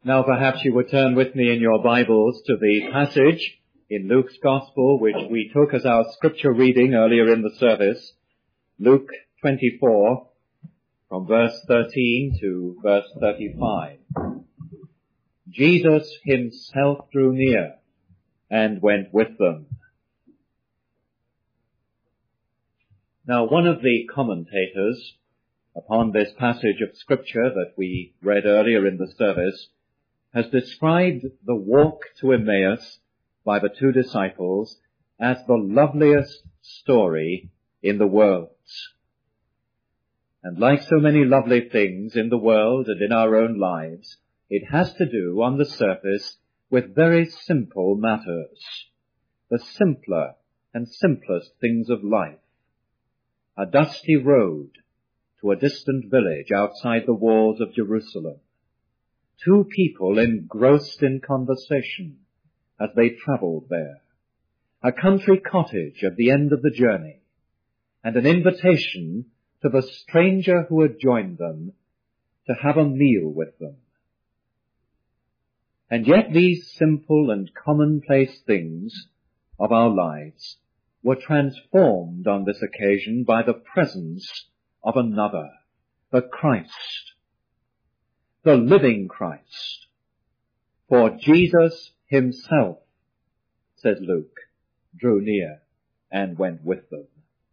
Now perhaps you would turn with me in your Bibles to the passage in Luke's Gospel which we took as our scripture reading earlier in the service, Luke 24, from verse 13 to verse 35. Jesus himself drew near and went with them. Now one of the commentators upon this passage of scripture that we read earlier in the service has described the walk to Emmaus by the two disciples as the loveliest story in the world. And like so many lovely things in the world and in our own lives, it has to do on the surface with very simple matters, the simpler and simplest things of life. A dusty road to a distant village outside the walls of Jerusalem. Two people engrossed in conversation as they travelled there. A country cottage at the end of the journey, and an invitation to the stranger who had joined them to have a meal with them. And yet these simple and commonplace things of our lives were transformed on this occasion by the presence of another, the Christ, the living Christ. For Jesus himself, says Luke, drew near and went with them.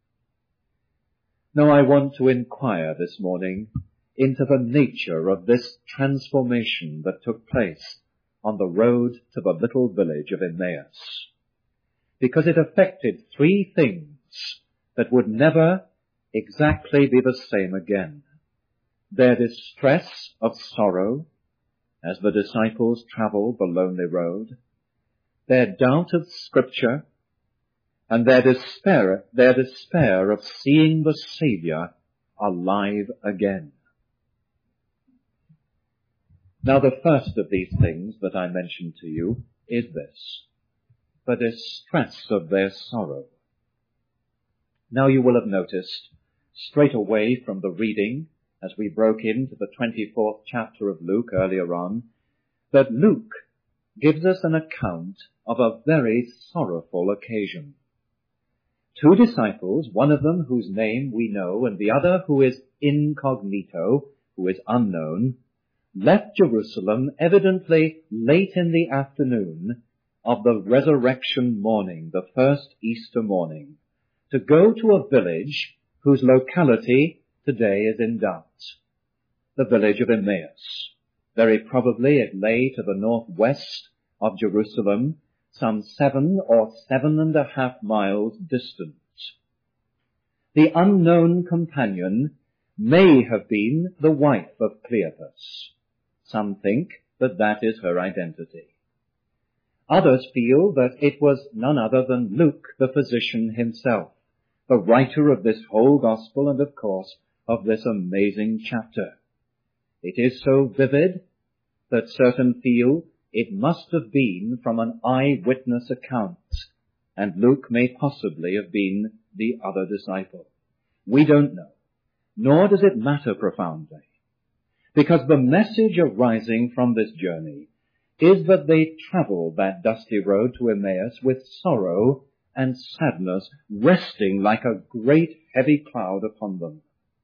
Now I want to inquire this morning into the nature of this transformation that took place on the road to the little village of Emmaus, because it affected three things that would never exactly be the same again. Their distress of sorrow as the disciples travelled the lonely road, their doubt of Scripture, and their despair of seeing the Saviour alive again. Now the first of these things that I mentioned to you is this, the distress of their sorrow. Now you will have noticed straight away from the reading as we broke into the 24th chapter of Luke earlier on, that Luke gives us an account of a very sorrowful occasion. Two disciples, one of them whose name we know and the other who is incognito, who is unknown, left Jerusalem evidently late in the afternoon of the resurrection morning, the first Easter morning, to go to a village whose locality today is in doubt, the village of Emmaus. Very probably it lay to the northwest of Jerusalem, some 7 or 7.5 miles distant. The unknown companion may have been the wife of Cleopas. Some think that that is her identity. Others feel that it was none other than Luke, the physician himself, the writer of this whole gospel and, of course, of this amazing chapter. It is so vivid that certain feel it must have been from an eyewitness account, and Luke may possibly have been the other disciple. We don't know, nor does it matter profoundly, because the message arising from this journey is that they travelled that dusty road to Emmaus with sorrow and sadness resting like a great heavy cloud upon them.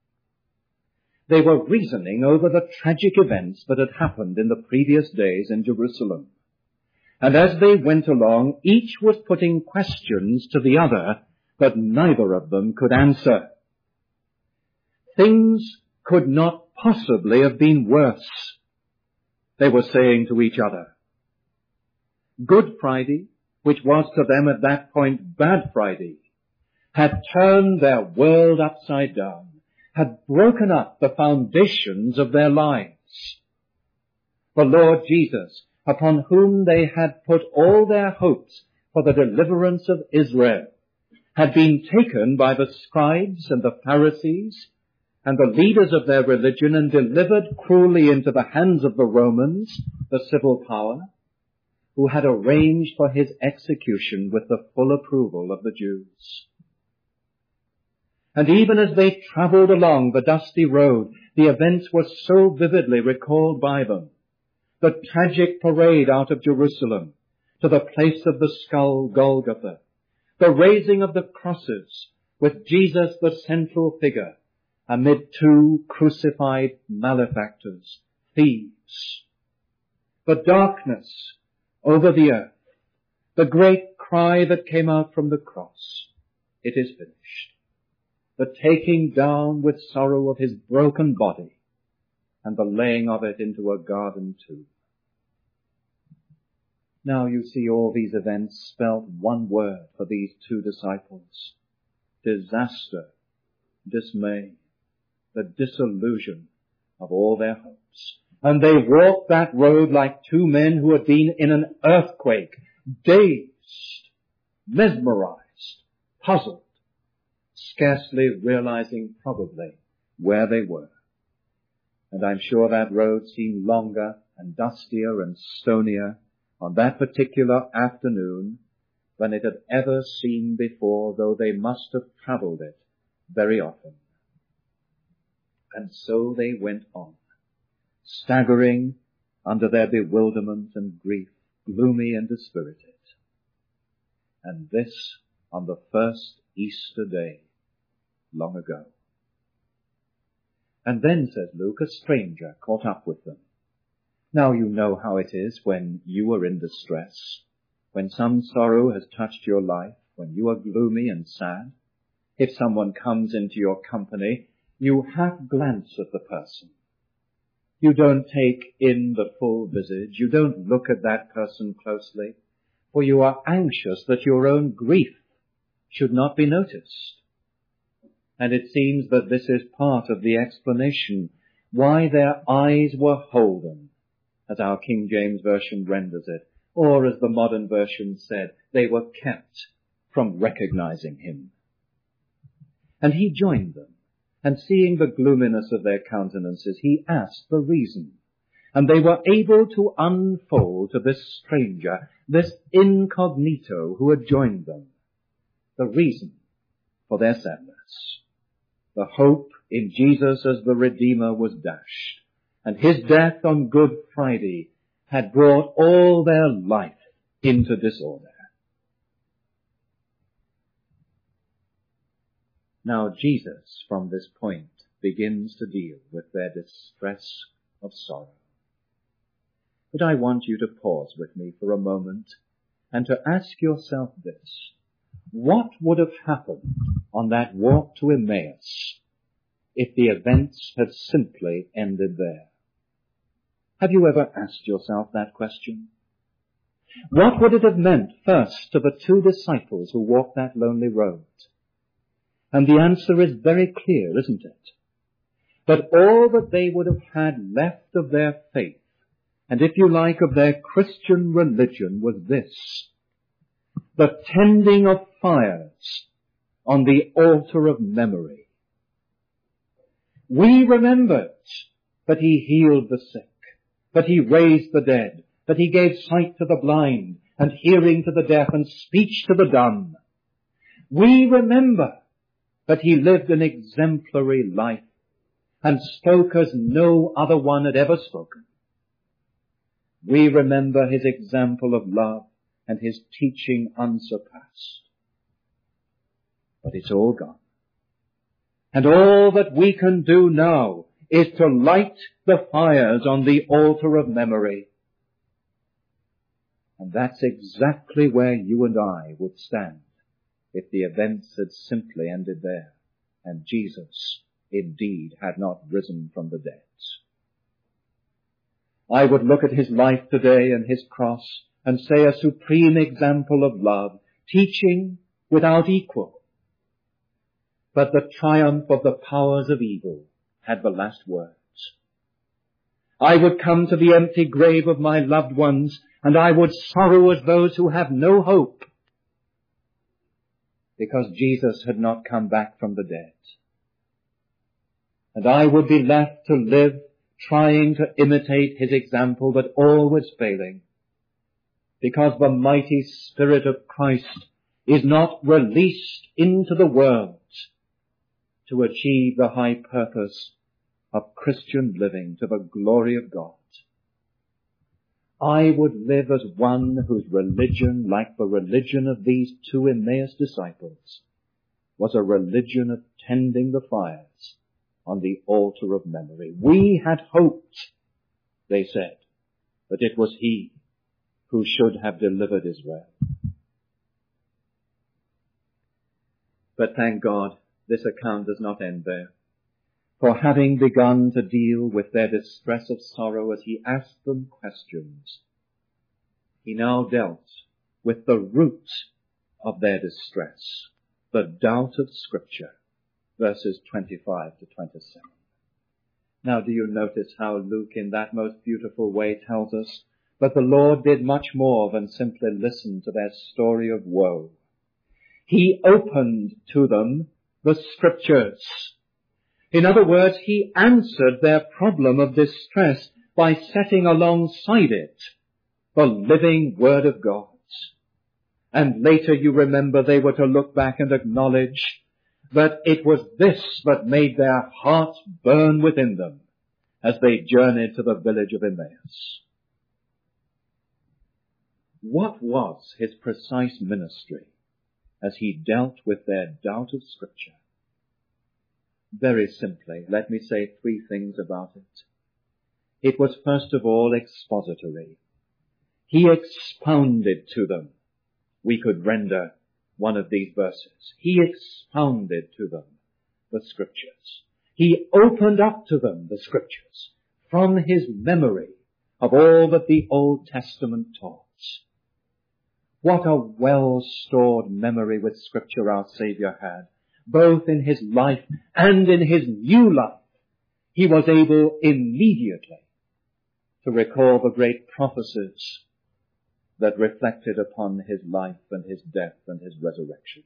They were reasoning over the tragic events that had happened in the previous days in Jerusalem. And as they went along, each was putting questions to the other that neither of them could answer. Things could not possibly have been worse, they were saying to each other. Good Friday, which was to them at that point Bad Friday, had turned their world upside down, had broken up the foundations of their lives. The Lord Jesus, upon whom they had put all their hopes for the deliverance of Israel, had been taken by the scribes and the Pharisees and the leaders of their religion and delivered cruelly into the hands of the Romans, the civil power, who had arranged for his execution with the full approval of the Jews. And even as they travelled along the dusty road, the events were so vividly recalled by them the tragic parade out of Jerusalem to the place of the skull, Golgotha, the raising of the crosses with Jesus the central figure amid two crucified malefactors, thieves, the darkness over the earth, the great cry that came out from the cross, "It is finished," the taking down with sorrow of his broken body and the laying of it into a garden tomb. Now you see all these events spelt one word for these two disciples: disaster, dismay, the disillusion of all their hopes. And they walked that road like two men who had been in an earthquake, dazed, mesmerized, puzzled, scarcely realizing probably where they were. And I'm sure that road seemed longer and dustier and stonier on that particular afternoon than it had ever seemed before, though they must have travelled it very often. And so they went on, staggering under their bewilderment and grief, gloomy and dispirited. And this on the first Easter day, long ago. And then, says Luke, a stranger caught up with them. Now you know how it is when you are in distress, when some sorrow has touched your life, when you are gloomy and sad. If someone comes into your company, you half glance at the person. You don't take in the full visage. You don't look at that person closely, for you are anxious that your own grief should not be noticed. And it seems that this is part of the explanation why their eyes were holden, as our King James Version renders it, or as the modern version said, they were kept from recognizing him. And he joined them, and seeing the gloominess of their countenances, he asked the reason. And they were able to unfold to this stranger, this incognito who had joined them, the reason for their sadness. The hope in Jesus as the Redeemer was dashed, and his death on Good Friday had brought all their life into disorder. Now Jesus, from this point, begins to deal with their distress of sorrow. But I want you to pause with me for a moment and to ask yourself this: what would have happened on that walk to Emmaus if the events had simply ended there? Have you ever asked yourself that question? What would it have meant first to the two disciples who walked that lonely road? And the answer is very clear, isn't it? That all that they would have had left of their faith, and if you like of their Christian religion, was this: the tending of fires on the altar of memory. We remembered that he healed the sick, that he raised the dead, that he gave sight to the blind, and hearing to the deaf, and speech to the dumb. We remember that he lived an exemplary life, and spoke as no other one had ever spoken. We remember his example of love, and his teaching unsurpassed. But it's all gone. And all that we can do now is to light the fires on the altar of memory. And that's exactly where you and I would stand if the events had simply ended there, and Jesus indeed had not risen from the dead. I would look at his life today and his cross and say a supreme example of love, teaching without equal. But the triumph of the powers of evil had the last words. I would come to the empty grave of my loved ones, and I would sorrow as those who have no hope, because Jesus had not come back from the dead. And I would be left to live trying to imitate his example, but always failing, because the mighty Spirit of Christ is not released into the world to achieve the high purpose of Christian living to the glory of God. I would live as one whose religion, like the religion of these two Emmaus disciples, was a religion of tending the fires on the altar of memory. We had hoped, they said, that it was he who should have delivered Israel. But thank God, this account does not end there. For having begun to deal with their distress of sorrow as he asked them questions, he now dealt with the root of their distress, the doubt of Scripture, verses 25 to 27. Now do you notice how Luke in that most beautiful way tells us that the Lord did much more than simply listen to their story of woe. He opened to them the Scriptures. In other words, he answered their problem of distress by setting alongside it the living Word of God. And later, you remember, they were to look back and acknowledge that it was this that made their hearts burn within them as they journeyed to the village of Emmaus. What was his precise ministry as he dealt with their doubt of Scripture? Very simply, let me say three things about it. It was first of all expository. He expounded to them. We could render one of these verses. He expounded to them the Scriptures. He opened up to them the Scriptures from his memory of all that the Old Testament taught. What a well-stored memory with Scripture our Saviour had, both in his life and in his new life. He was able immediately to recall the great prophecies that reflected upon his life and his death and his resurrection.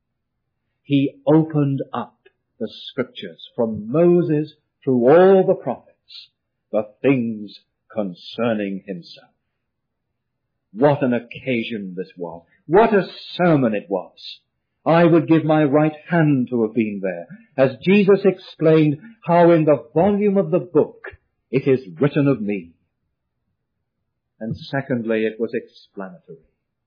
He opened up the Scriptures from Moses through all the prophets, the things concerning himself. What an occasion this was. What a sermon it was. I would give my right hand to have been there as Jesus explained how in the volume of the book it is written of me. And secondly, it was explanatory.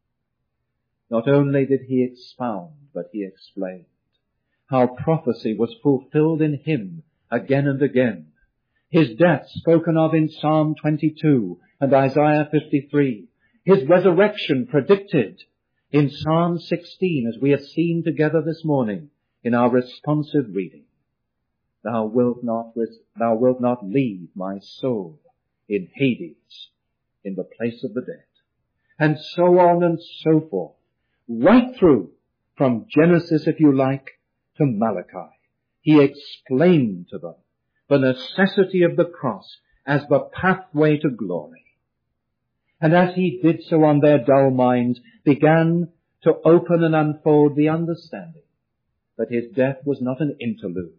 Not only did he expound, but he explained how prophecy was fulfilled in him again and again. His death spoken of in Psalm 22 and Isaiah 53. His resurrection predicted in Psalm 16, as we have seen together this morning in our responsive reading. Thou wilt not leave my soul in Hades, in the place of the dead. And so on and so forth, right through from Genesis, if you like, to Malachi. He explained to them the necessity of the cross as the pathway to glory. And as he did so on their dull minds, began to open and unfold the understanding that his death was not an interlude.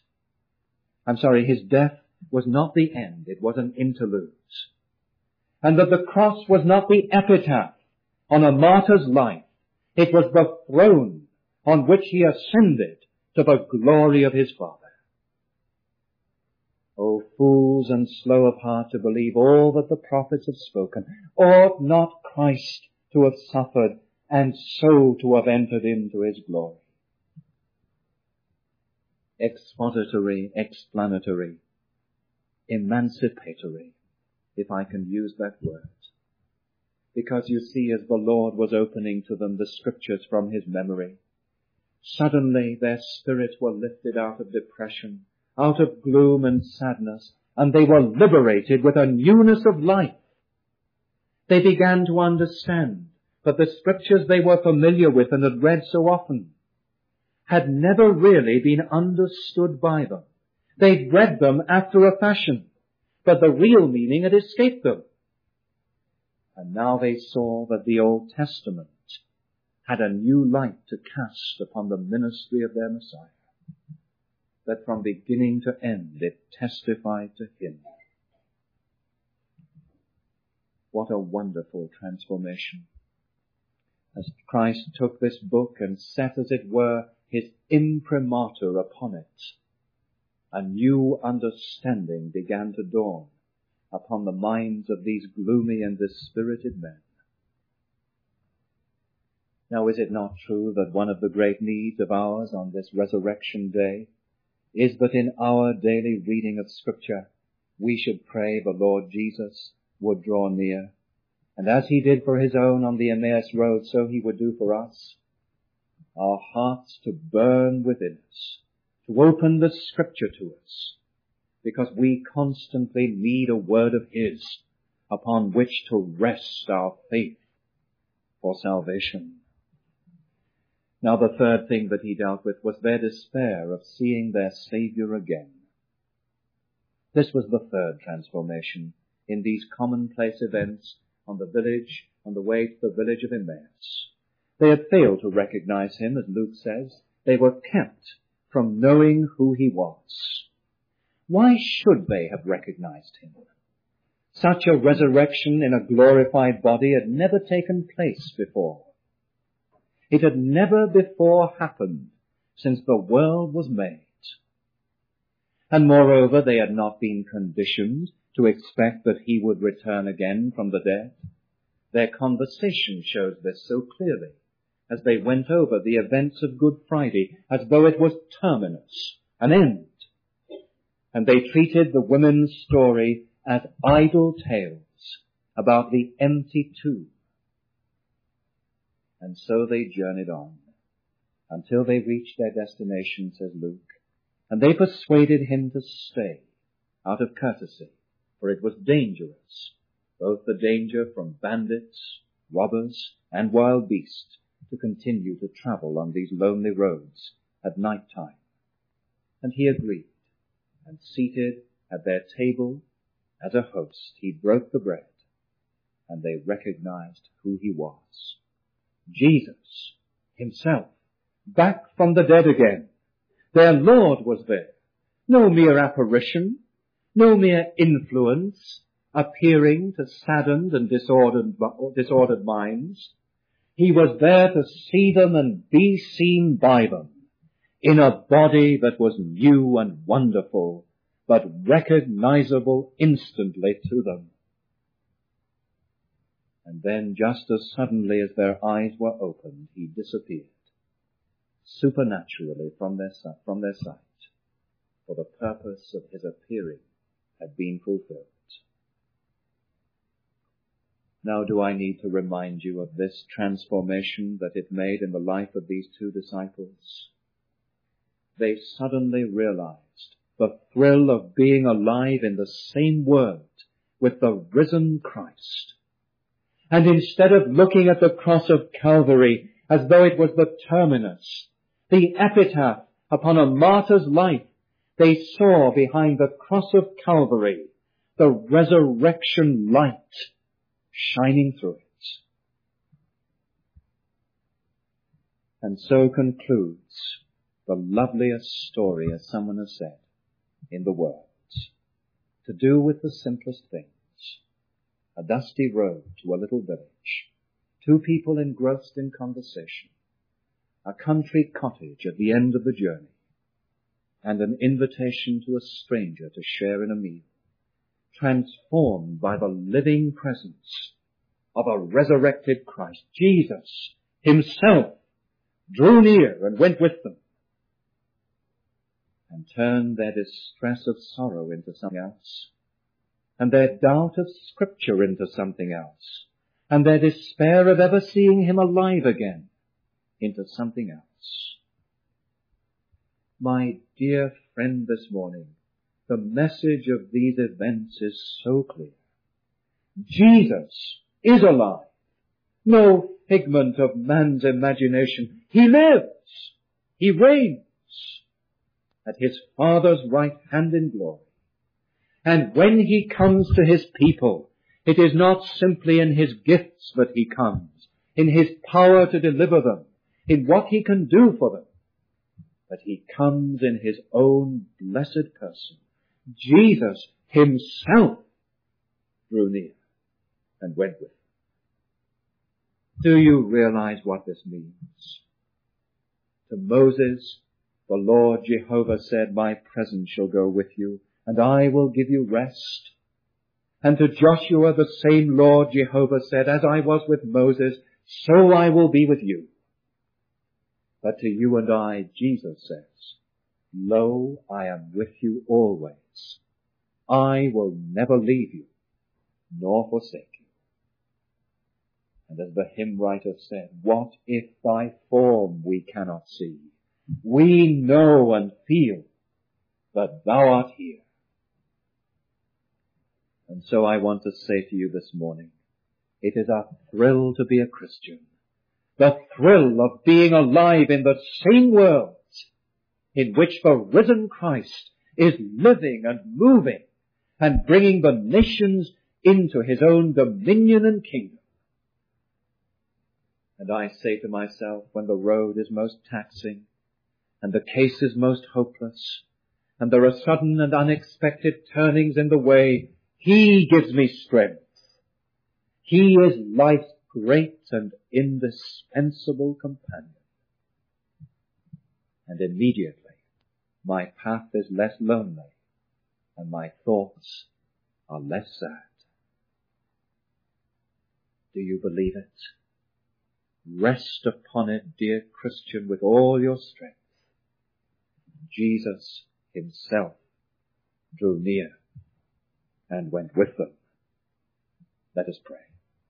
His death was not the end, it was an interlude. And that the cross was not the epitaph on a martyr's life, it was the throne on which he ascended to the glory of his Father. O fools and slow of heart to believe all that the prophets have spoken, ought not Christ to have suffered and so to have entered into his glory? Expository, explanatory, emancipatory, if I can use that word. Because you see, as the Lord was opening to them the Scriptures from his memory, suddenly their spirits were lifted out of depression, out of gloom and sadness, and they were liberated with a newness of life. They began to understand that the Scriptures they were familiar with and had read so often had never really been understood by them. They'd read them after a fashion, but the real meaning had escaped them. And now they saw that the Old Testament had a new light to cast upon the ministry of their Messiah, that from beginning to end it testified to him. What a wonderful transformation. As Christ took this book and set, as it were, his imprimatur upon it, a new understanding began to dawn upon the minds of these gloomy and dispirited men. Now, is it not true that one of the great needs of ours on this resurrection day is that in our daily reading of Scripture we should pray the Lord Jesus would draw near, and as he did for his own on the Emmaus road, so he would do for us, our hearts to burn within us, to open the Scripture to us, because we constantly need a word of his upon which to rest our faith for salvation. Now, the third thing that he dealt with was their despair of seeing their Savior again. This was the third transformation in these commonplace events on the way to the village of Emmaus. They had failed to recognize him, as Luke says. They were kept from knowing who he was. Why should they have recognized him? Such a resurrection in a glorified body had never taken place before. It had never before happened since the world was made. And moreover, they had not been conditioned to expect that he would return again from the dead. Their conversation showed this so clearly as they went over the events of Good Friday, as though it was terminus, an end. And they treated the women's story as idle tales about the empty tomb. And so they journeyed on until they reached their destination, says Luke, and they persuaded him to stay out of courtesy, for it was dangerous, both the danger from bandits, robbers, and wild beasts, to continue to travel on these lonely roads at night time. And he agreed, and seated at their table as a host, he broke the bread, and they recognized who he was. Jesus himself, back from the dead again. Their Lord was there. No mere apparition, no mere influence appearing to saddened and disordered minds. He was there to see them and be seen by them in a body that was new and wonderful, but recognizable instantly to them. And then, just as suddenly as their eyes were opened, he disappeared, supernaturally from their sight, for the purpose of his appearing had been fulfilled. Now, do I need to remind you of this transformation that it made in the life of these two disciples? They suddenly realized the thrill of being alive in the same word with the risen Christ. And instead of looking at the cross of Calvary as though it was the terminus, the epitaph upon a martyr's life, they saw behind the cross of Calvary the resurrection light shining through it. And so concludes the loveliest story, as someone has said, in the world, to do with the simplest things. A dusty road to a little village, two people engrossed in conversation, a country cottage at the end of the journey, and an invitation to a stranger to share in a meal, transformed by the living presence of a resurrected Christ. Jesus himself drew near and went with them, and turned their distress of sorrow into something else, and their doubt of Scripture into something else, and their despair of ever seeing him alive again into something else. My dear friend, this morning, the message of these events is so clear. Jesus is alive. No figment of man's imagination. He lives. He reigns at his Father's right hand in glory. And when he comes to his people, it is not simply in his gifts that he comes, in his power to deliver them, in what he can do for them, but he comes in his own blessed person. Jesus himself drew near and went with them. Do you realize what this means? To Moses, the Lord Jehovah said, "My presence shall go with you, and I will give you rest." And to Joshua the same Lord Jehovah said, as I was with Moses, so I will be with you. But to you and I, Jesus says, lo, I am with you always. I will never leave you, nor forsake you. And as the hymn writer said, what if thy form we cannot see? We know and feel that thou art here. And so I want to say to you this morning, it is a thrill to be a Christian. The thrill of being alive in the same world in which the risen Christ is living and moving and bringing the nations into his own dominion and kingdom. And I say to myself, when the road is most taxing and the case is most hopeless and there are sudden and unexpected turnings in the way, he gives me strength. He is life's great and indispensable companion. And immediately my path is less lonely and my thoughts are less sad. Do you believe it? Rest upon it, dear Christian, with all your strength. Jesus himself drew near and went with them. Let us pray.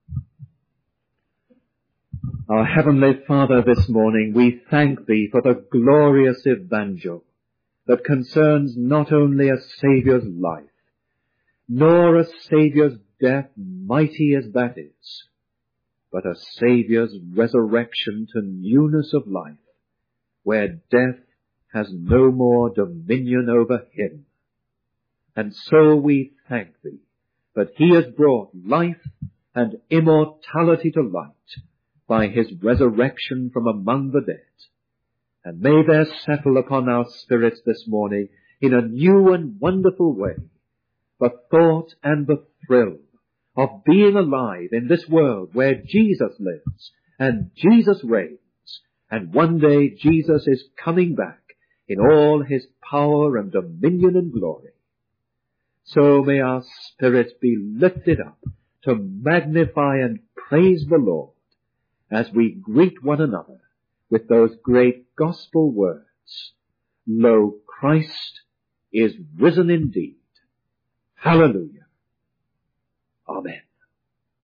Our Heavenly Father, this morning we thank Thee for the glorious evangel that concerns not only a Saviour's life, nor a Saviour's death, mighty as that is, but a Saviour's resurrection to newness of life, where death has no more dominion over him. And so we thank Thee that he has brought life and immortality to light by his resurrection from among the dead. And may there settle upon our spirits this morning in a new and wonderful way the thought and the thrill of being alive in this world where Jesus lives and Jesus reigns, and one day Jesus is coming back in all his power and dominion and glory. So may our spirits be lifted up to magnify and praise the Lord as we greet one another with those great gospel words, lo, Christ is risen indeed. Hallelujah. Amen.